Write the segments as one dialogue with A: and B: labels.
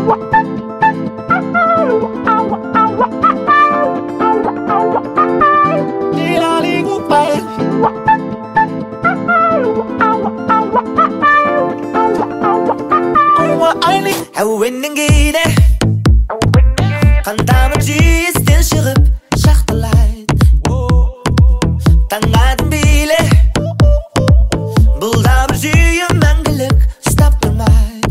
A: Hou winning kan damage stil шығып шақталайды таңатын биле бұл да бір жүйе мәңгілік ұстап тұрмайды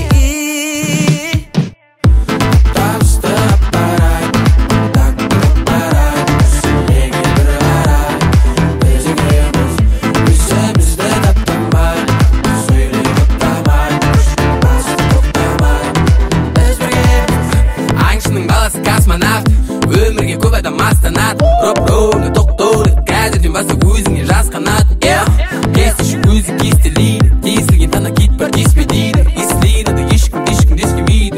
B: табыстап барайын тақтырып барайын сенеге бір қарай біз екеуміз өзімізді таптамай сөйлеп оттамай басты тоқтамай біз біргеміз аңшының баласы космонавт өмірге көп адам астанат роп-роуны тоқтауды қазірден бастап өзіңе жасқанат кестіші өзі кестелейді тесілген тана кит бар теспе дейді естілейді да ешкім естімейді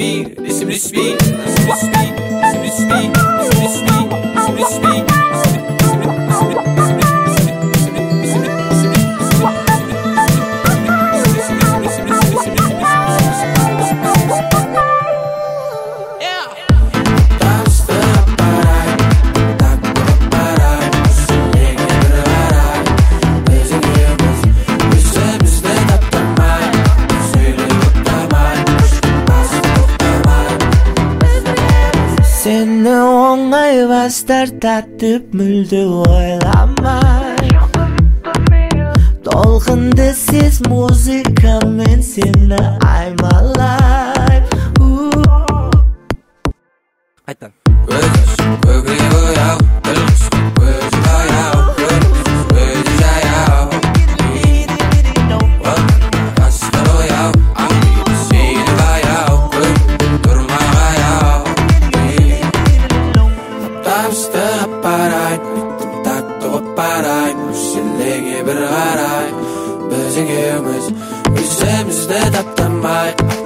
A: Seni оңай бастар татып мүлде ойламай толқынды сез музыкамен сені аймалай
B: Айтан Өзі көкірегі ояу Тілгіш көзі баяу Өзі жаяу Қасқыр ояу Аңдиды сейді баяу Тұрмай баяу Табыстап барайын Үйтіп татты ғып барайын Өшелеге бір қарай Біз екеуміз өзімізді таптамай